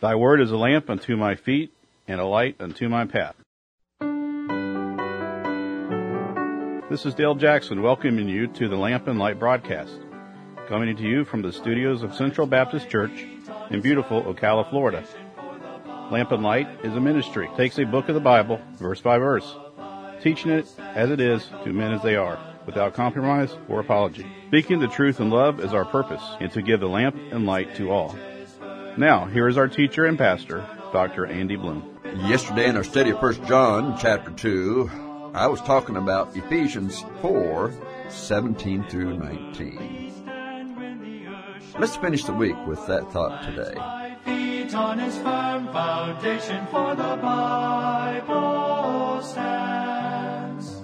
Thy word is a lamp unto my feet and a light unto my path. This is Dale Jackson welcoming you to the Lamp and Light broadcast, coming to you from the studios of Central Baptist Church in beautiful Ocala, Florida. Lamp and Light is a ministry. It takes a book of the Bible, verse by verse, teaching it as it is to men as they are, without compromise or apology. Speaking the truth in love is our purpose, and to give the lamp and light to all. Now, here is our teacher and pastor, Dr. Andy Bloom. Yesterday in our study of 1 John chapter 2, I was talking about Ephesians 4:17 through 19. Let's finish the week with that thought today. Feet on his firm foundation, for the Bible stands.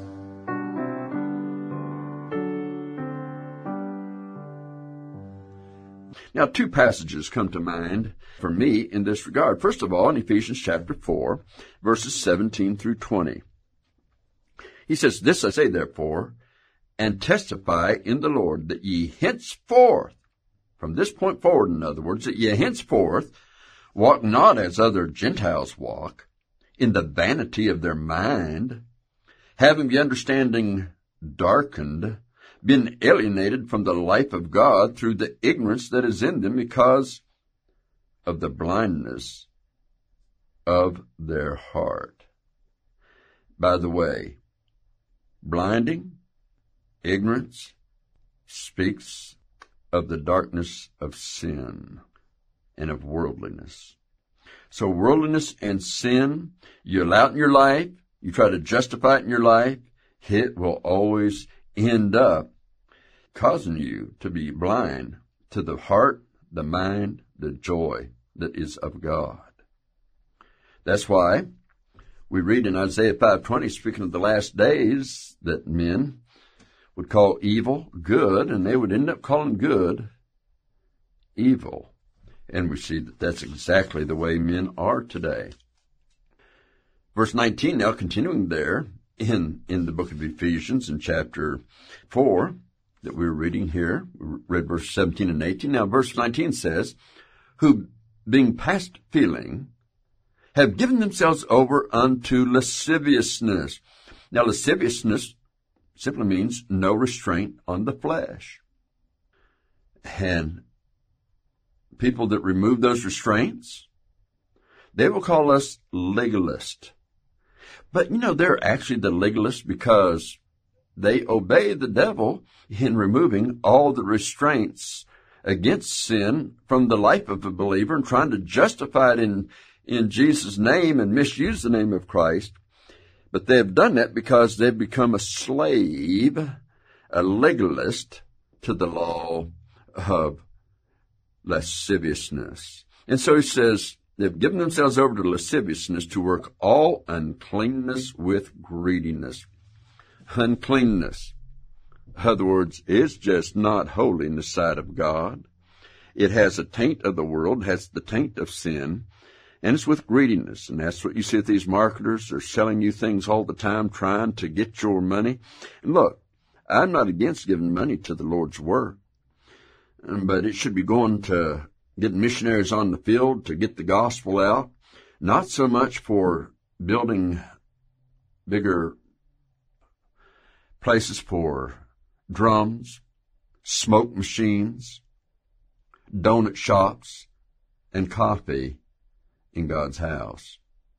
Now, two passages come to mind for me in this regard. First of all, in Ephesians chapter 4, verses 17 through 20. He says, "This I say, therefore, and testify in the Lord, that ye henceforth," from this point forward, in other words, "that ye henceforth walk not as other Gentiles walk, in the vanity of their mind, having the understanding darkened, been alienated from the life of God through the ignorance that is in them because of the blindness of their heart." By the way, blinding, ignorance, speaks of the darkness of sin and of worldliness. So worldliness and sin, you allow it in your life, you try to justify it in your life, it will always end up causing you to be blind to the heart, the mind, the joy that is of God. That's why we read in Isaiah 5:20, speaking of the last days, that men would call evil good, and they would end up calling good evil. And we see that that's exactly the way men are today. Verse 19 now, continuing there in the book of Ephesians in chapter 4 that we were reading here. We read verse 17 and 18. Now verse 19 says, "Who, being past feeling, have given themselves over unto lasciviousness." Now, lasciviousness simply means no restraint on the flesh. And people that remove those restraints, they will call us legalist. But, they're actually the legalists because they obey the devil in removing all the restraints against sin from the life of a believer and trying to justify it in Jesus' name and misuse the name of Christ. But they have done that because they've become a slave, a legalist to the law of lasciviousness. And so he says, they've given themselves over to lasciviousness to work all uncleanness with greediness. Uncleanness, in other words, is just not holy in the sight of God. It has a taint of the world, has the taint of sin, and it's with greediness. And that's what you see with these marketers. They're selling you things all the time, trying to get your money. And look, I'm not against giving money to the Lord's work, but it should be going to get missionaries on the field to get the gospel out, not so much for building bigger places for drums, smoke machines, donut shops, and coffee in God's house.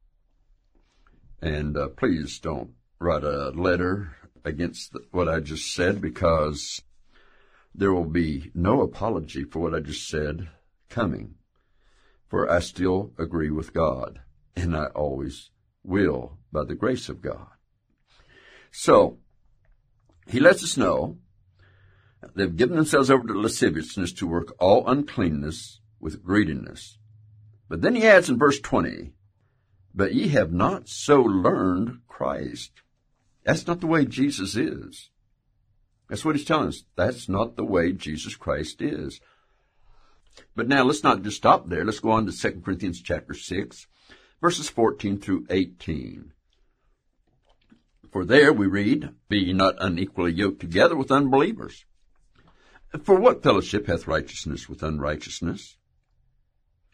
And please don't write a letter against what I just said, because there will be no apology for what I just said coming. For I still agree with God, and I always will by the grace of God. So, he lets us know they've given themselves over to lasciviousness to work all uncleanness with greediness. But then he adds in verse 20, "But ye have not so learned Christ." That's not the way Jesus is. That's what he's telling us. That's not the way Jesus Christ is. But now let's not just stop there. Let's go on to 2 Corinthians chapter 6, verses 14 through 18. For there we read, "Be ye not unequally yoked together with unbelievers. For what fellowship hath righteousness with unrighteousness?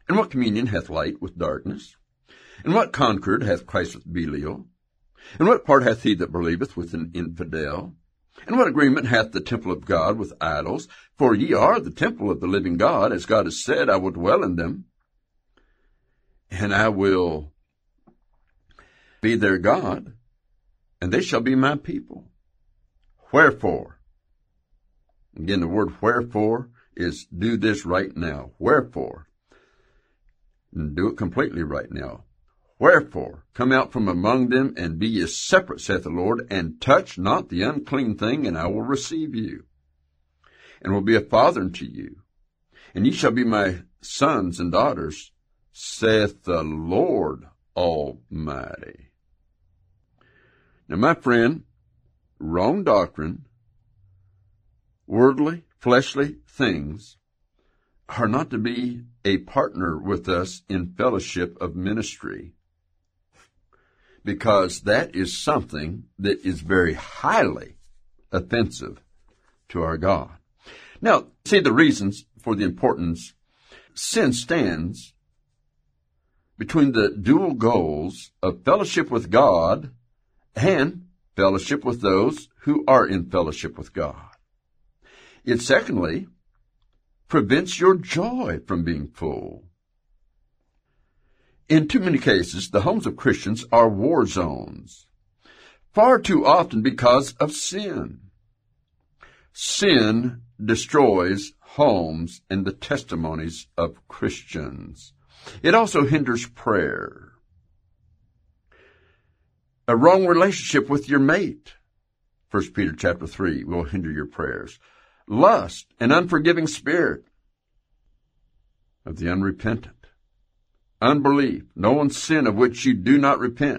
And what communion hath light with darkness? And what concord hath Christ with Belial? And what part hath he that believeth with an infidel? And what agreement hath the temple of God with idols? For ye are the temple of the living God, as God has said, I will dwell in them, and I will be their God, and they shall be my people. Wherefore, again, the word wherefore is do this right now. Wherefore, and do it completely right now. Wherefore, come out from among them, and be ye separate, saith the Lord, and touch not the unclean thing, and I will receive you, and will be a father unto you. And ye shall be my sons and daughters, saith the Lord Almighty. Now, my friend, wrong doctrine, worldly, fleshly things are not to be a partner with us in fellowship of ministry, because that is something that is very highly offensive to our God. Now, see the reasons for the importance. Sin stands between the dual goals of fellowship with God and fellowship with those who are in fellowship with God. It secondly prevents your joy from being full. In too many cases, the homes of Christians are war zones, far too often because of sin. Sin destroys homes and the testimonies of Christians. It also hinders prayer. A wrong relationship with your mate, 1 Peter chapter 3, will hinder your prayers. Lust, an unforgiving spirit of the unrepentant. Unbelief, knowing sin of which you do not repent.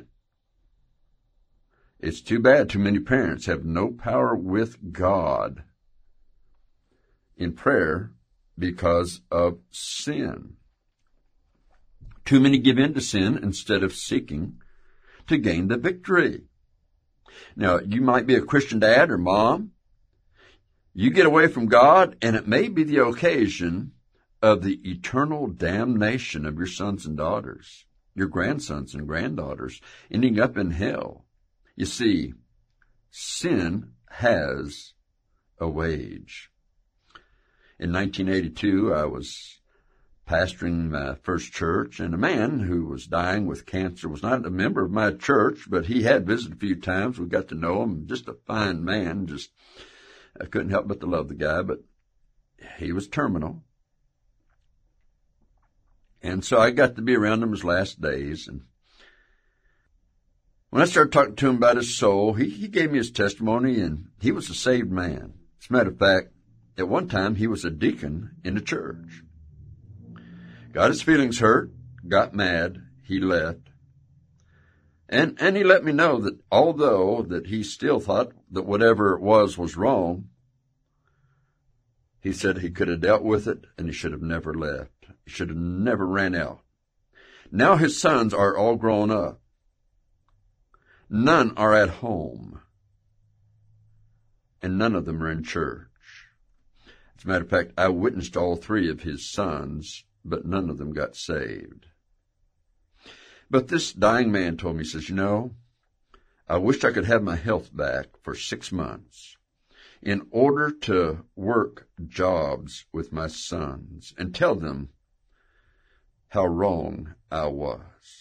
It's too bad too many parents have no power with God in prayer because of sin. Too many give in to sin instead of seeking to gain the victory. Now, you might be a Christian dad or mom. You get away from God, and it may be the occasion of the eternal damnation of your sons and daughters, your grandsons and granddaughters, ending up in hell. You see, sin has a wage. In 1982, I was pastoring my first church, and a man who was dying with cancer was not a member of my church, but he had visited a few times. We got to know him, just a fine man. I couldn't help but to love the guy, but he was terminal. And so I got to be around him his last days. And when I started talking to him about his soul, he gave me his testimony, and he was a saved man. As a matter of fact, at one time he was a deacon in a church. Got his feelings hurt, got mad, he left. And he let me know that although that he still thought that whatever it was wrong, he said he could have dealt with it, and he should have never left. He should have never ran out. Now his sons are all grown up. None are at home, and none of them are in church. As a matter of fact, I witnessed all three of his sons, but none of them got saved. But this dying man told me, he says, I wished I could have my health back for 6 months in order to work jobs with my sons and tell them how wrong I was.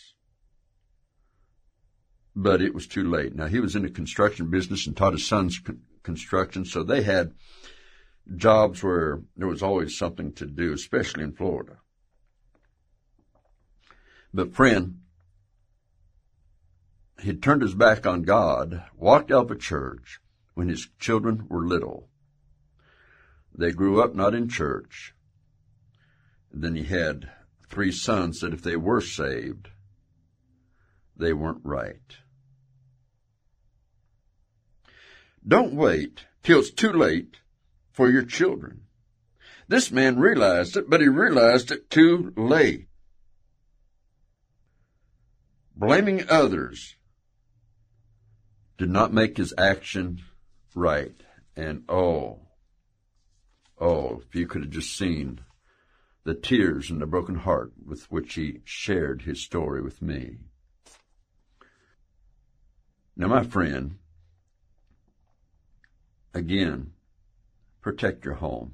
But it was too late. Now, he was in the construction business and taught his sons construction, so they had jobs where there was always something to do, especially in Florida. But friend, he turned his back on God, walked out of a church when his children were little. They grew up not in church. And then he had 3 sons that if they were saved, they weren't right. Don't wait till it's too late for your children. This man realized it, but he realized it too late. Blaming others did not make his action right. And if you could have just seen the tears and the broken heart with which he shared his story with me. Now, my friend, again, protect your home.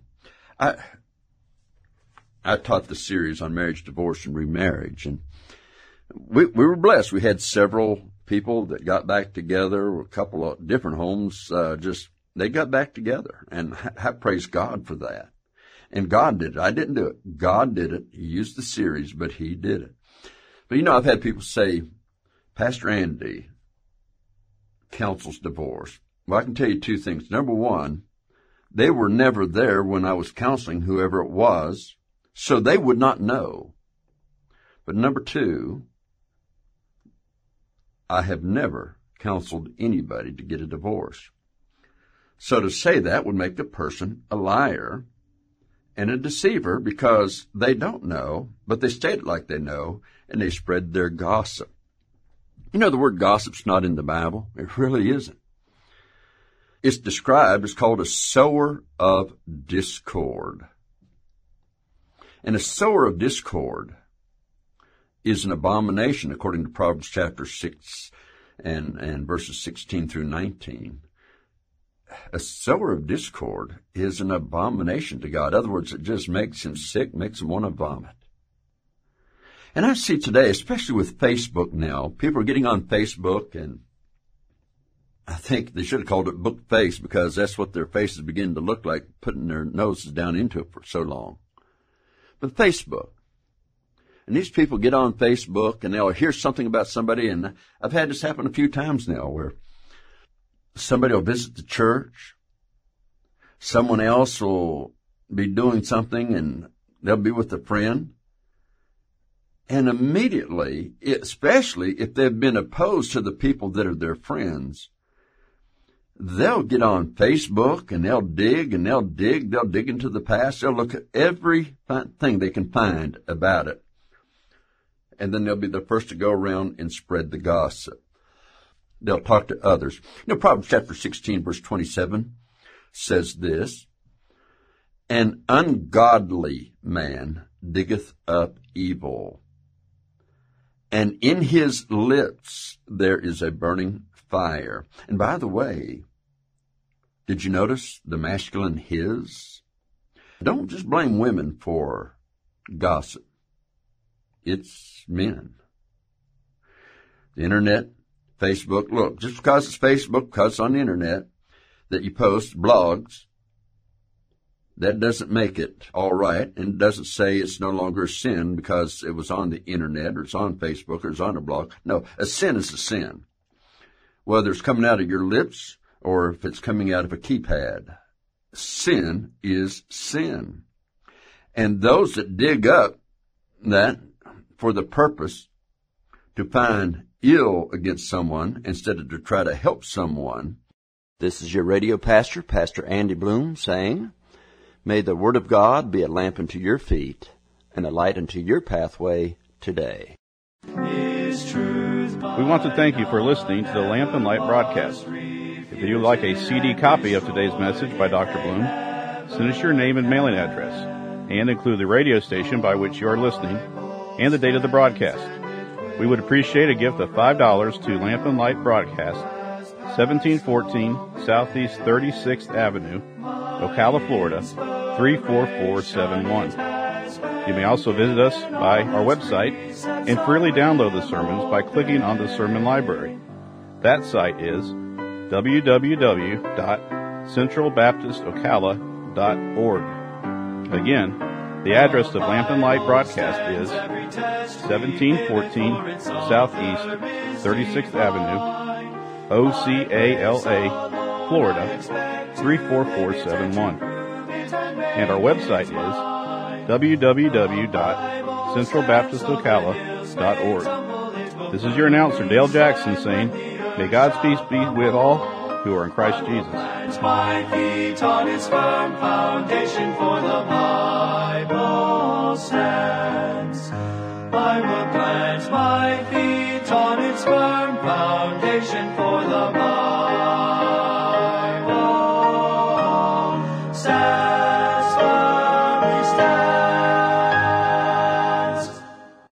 I taught the series on marriage, divorce, and remarriage, and we were blessed. We had several people that got back together, a couple of different homes, they got back together, and I praise God for that. And God did it. I didn't do it. God did it. He used the series, but he did it. But I've had people say, Pastor Andy counsels divorce. Well, I can tell you two things. Number one, they were never there when I was counseling whoever it was, so they would not know. But number two, I have never counseled anybody to get a divorce. So to say that would make the person a liar and a deceiver because they don't know, but they state it like they know, and they spread their gossip. The word gossip's not in the Bible. It really isn't. It's described as called a sower of discord. And a sower of discord is an abomination, according to Proverbs chapter 6 and verses 16 through 19. A sower of discord is an abomination to God. In other words, it just makes him sick, makes him want to vomit. And I see today, especially with Facebook now, people are getting on Facebook, and I think they should have called it book face because that's what their faces begin to look like, putting their noses down into it for so long. But Facebook. And these people get on Facebook and they'll hear something about somebody, and I've had this happen a few times now where somebody will visit the church, someone else will be doing something, and they'll be with a friend. And immediately, especially if they've been opposed to the people that are their friends, they'll get on Facebook and they'll dig and they'll dig into the past. They'll look at every thing they can find about it. And then they'll be the first to go around and spread the gossip. They'll talk to others. Proverbs chapter 16, verse 27 says this, "An ungodly man diggeth up evil, and in his lips there is a burning fire." And by the way, did you notice the masculine his? Don't just blame women for gossip. It's men. The internet, Facebook, look, just because it's Facebook, because it's on the internet, that you post blogs, that doesn't make it all right, and it doesn't say it's no longer a sin because it was on the internet or it's on Facebook or it's on a blog. No, a sin is a sin. Whether it's coming out of your lips or if it's coming out of a keypad, sin is sin. And those that dig up that for the purpose to find ill against someone instead of to try to help someone. This is your radio pastor, Pastor Andy Bloom, saying, may the Word of God be a lamp unto your feet and a light unto your pathway today. We want to thank you for listening to the Lamp and Light broadcast. If you would like a CD copy of today's message by Dr. Bloom, send us your name and mailing address, and include the radio station by which you are listening and the date of the broadcast. We would appreciate a gift of $5 to Lamp and Light Broadcast, 1714 Southeast 36th Avenue, Ocala, Florida, 34471. You may also visit us by our website and freely download the sermons by clicking on the sermon library. That site is www.centralbaptistocala.org. Again, the address of Lamp and Light Broadcast is 1714 Southeast 36th Avenue, Ocala, Florida, 34471. And our website is www.centralbaptistocala.org. This is your announcer, Dale Jackson, saying, may God's peace be with all who are in Christ Jesus. My feet on His firm foundation, for the Bible stands. I will plant my feet